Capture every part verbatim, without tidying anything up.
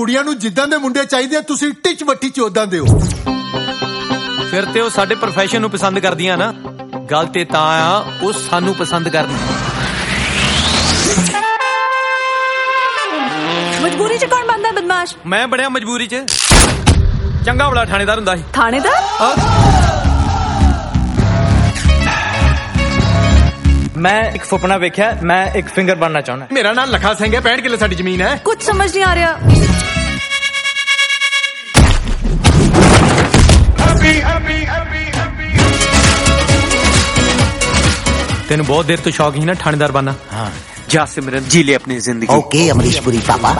ਕੁੜੀਆਂ ਨੂੰ ਜਿੱਦਾਂ ਦੇ ਮੁੰਡੇ ਚਾਹੀਦੇ ਆ ਤੁਸੀਂ ਟਿਚ ਵੱਟੀ ਚ ਉਦਾਂ ਦੇ ਹੋ। ਫਿਰ ਤੇ ਉਹ ਸਾਡੇ ਪ੍ਰੋਫੈਸ਼ਨ ਨੂੰ ਪਸੰਦ ਕਰਦੀਆਂ ਨਾ। ਗੱਲ ਤੇ ਤਾਂ ਆ ਉਹ ਸਾਨੂੰ ਪਸੰਦ ਕਰਨ। ਮਜਬੂਰੀ ਚ ਕੌਣ ਬਣਦਾ ਬਦਮਾਸ਼? ਮੈਂ ਬੜਿਆ ਮਜਬੂਰੀ ਚ। ਚੰਗਾ ਬੜਾ ਥਾਣੇਦਾਰ ਹੁੰਦਾ ਸੀ। ਥਾਣੇਦਾਰ? ਮੈਂ ਇੱਕ ਸੁਪਨਾ ਵੇਖਿਆ, ਮੈਂ ਇੱਕ ਫਿੰਗਰ ਬਣਨਾ ਚਾਹੁੰਦਾ। ਮੇਰਾ ਨਾਮ ਲਖਾ ਸਿੰਘ ਹੈ, ਪੈਂਹਠ ਕਿੱਲੇ ਸਾਡੀ ਜ਼ਮੀਨ ਹੈ। ਕੁਝ ਸਮਝ ਨਹੀਂ ਆ ਰਿਹਾ। ਤੈਨੂੰ ਬਹੁਤ ਦੇਰ ਤੋਂ ਸ਼ੌਕ ਹੀ ਨਾ ਥਾਣੇਦਾਰ ਬਣਨਾ। ਹਾਂ ਜਾ ਸਿਮਰਨ ਜੀ ਲੈ ਆਪਣੀ ਜ਼ਿੰਦਗੀ। ਓਕੇ ਅਮਰੀਸ਼ਪੁਰੀ ਪਾਪਾ।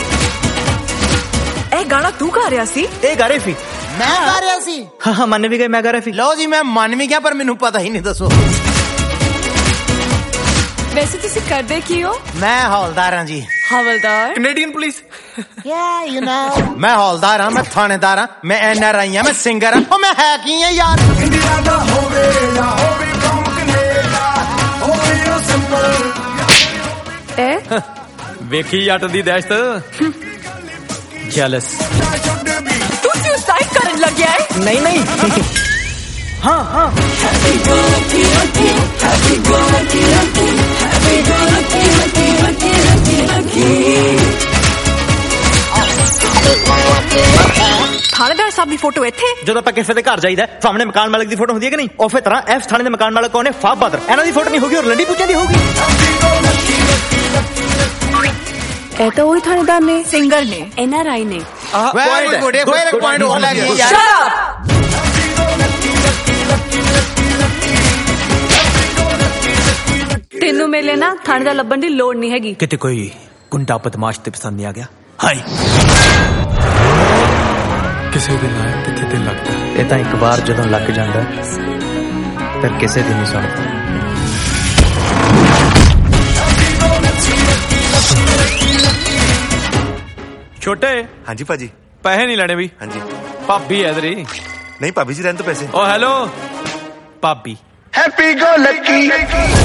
ਇਹ ਗਾਣਾ ਤੂੰ ਗਾ ਰਿਹਾ ਸੀ? ਇਹ ਗਾ ਰਹੀ ਸੀ। ਮੈਂ ਗਾ ਰਿਹਾ ਸੀ। ਹਾਂ ਹਾਂ ਮੰਨ ਵੀ ਗਏ, ਮੈਂ ਗਾ ਰਿਹਾ ਸੀ। ਲਓ ਜੀ ਮੈਂ ਮੰਨ ਵੀ ਗਿਆ ਪਰ ਮੈਨੂੰ ਪਤਾ ਹੀ ਨਹੀਂ। ਦੱਸੋ ਵੈਸੇ ਤੁਸੀਂ ਕਰਦੇ ਕੀ ਹੋ? ਮੈਂ ਹੌਲਦਾਰ ਹਾਂ ਜੀ। ਹਵਲਦਾਰ? Canadian police. Yeah you know ਮੈਂ ਹੌਲਦਾਰ ਹਾਂ, ਮੈਂ ਥਾਣੇਦਾਰ ਹਾਂ, ਮੈਂ ਐਨ ਆਰ ਆਈ ਹਾਂ, ਮੈਂ ਸਿੰਗਰ ਹਾਂ। ਉਹ ਮੈਂ ਹੈ ਕੀ ਹਾਂ ਯਾਰ? ਇੰਡੀਆ ਦਾ ਹੋਵੇ ਜਾਂ ਹੋਵੇ ਕੈਨੇਡਾ, ਹੋਵੇ ਉਹ ਸਿੰਪਲ। ਇਹ ਵੇਖੀ ਜੱਟ ਦੀ ਦਹਿਸ਼ਤ। ਜੈਲਸ। ਤੂੰ ਸੁਸਾਈਡ ਕਰਨ ਲੱਗਿਆ ਹੈ? ਨਹੀਂ ਨਹੀਂ ਹਾਂ ਹਾਂ ਥਾਣੇਦਾਰ ਸਾਹਿਬ ਦੀ ਫੋਟੋ ਇੱਥੇ? ਜਦੋਂ ਆਪਾਂ ਕਿਸੇ ਦੇ ਘਰ ਜਾਈਦਾ ਸਾਹਮਣੇ ਮਕਾਨ ਮਾਲਕ ਦੀ ਫੋਟੋ ਹੁੰਦੀ ਹੈ ਕਿ ਨਹੀਂ, ਉਸੇ ਤਰ੍ਹਾਂ ਇਸ ਥਾਣੇ ਦੇ ਮਕਾਨ ਮਾਲਕ ਕੌਣ ਹੈ? ਫਾਬ ਬਾਦਰ। ਇਹਨਾਂ ਦੀ ਫੋਟੋ ਨਹੀਂ ਹੋਗੀ, ਔਰ ਲੰਡੀ ਪੁੱਜਾਂ ਦੀ ਹੋਗੀ। ਇਹ ਤਾਂ ਉਹੀ ਥਾਣੇਦਾਰ ਨੇ, ਸਿੰਗਰ ਨੇ, ਐਨ ਆਰ ਆਈ ਨੇ। Very good. ਇੱਕ ਵੈਰੀ ਪੁਆਇੰਟ ਹੋ ਲੱਗ ਗਿਆ ਯਾਰ। Shut up. ਤੈਨੂੰ ਮੇਲੇ ਨਾ ਥਾਣੇਦਾਰ ਲੱਭਣ ਦੀ ਲੋੜ ਨਹੀਂ ਹੈਗੀ। ਕਿਤੇ ਕੋਈ ਗੁੰਡਾ ਬਦਮਾਸ਼ ਤੇ ਪਸੰਦ ਨਹੀਂ ਆ ਗਿਆ? ਹਾਈ ਕਿਸੇ ਦੇ ਲਾਇਕ ਕਿਤੇ ਤੇ ਲੱਗਦਾ। ਇਹ ਤਾਂ ਇੱਕ ਵਾਰ ਜਦੋਂ ਲੱਗ ਜਾਂਦਾ ਫਿਰ ਕਿਸੇ ਦੀ ਨਹੀਂ ਸੁਣਦਾ। ਛੋਟੇ। ਹਾਂਜੀ ਭਾਜੀ। ਪੈਸੇ ਨਹੀਂ ਲੈਣੇ ਵੀ? ਹਾਂਜੀ। ਭਾਬੀ ਹੈ ਤੇਰੀ? ਨਹੀਂ ਭਾਬੀ ਜੀ ਰਹਿਣ ਤੋਂ ਪੈਸੇ। ਓ ਹੈਲੋ ਭਾਬੀ। Happy go lucky.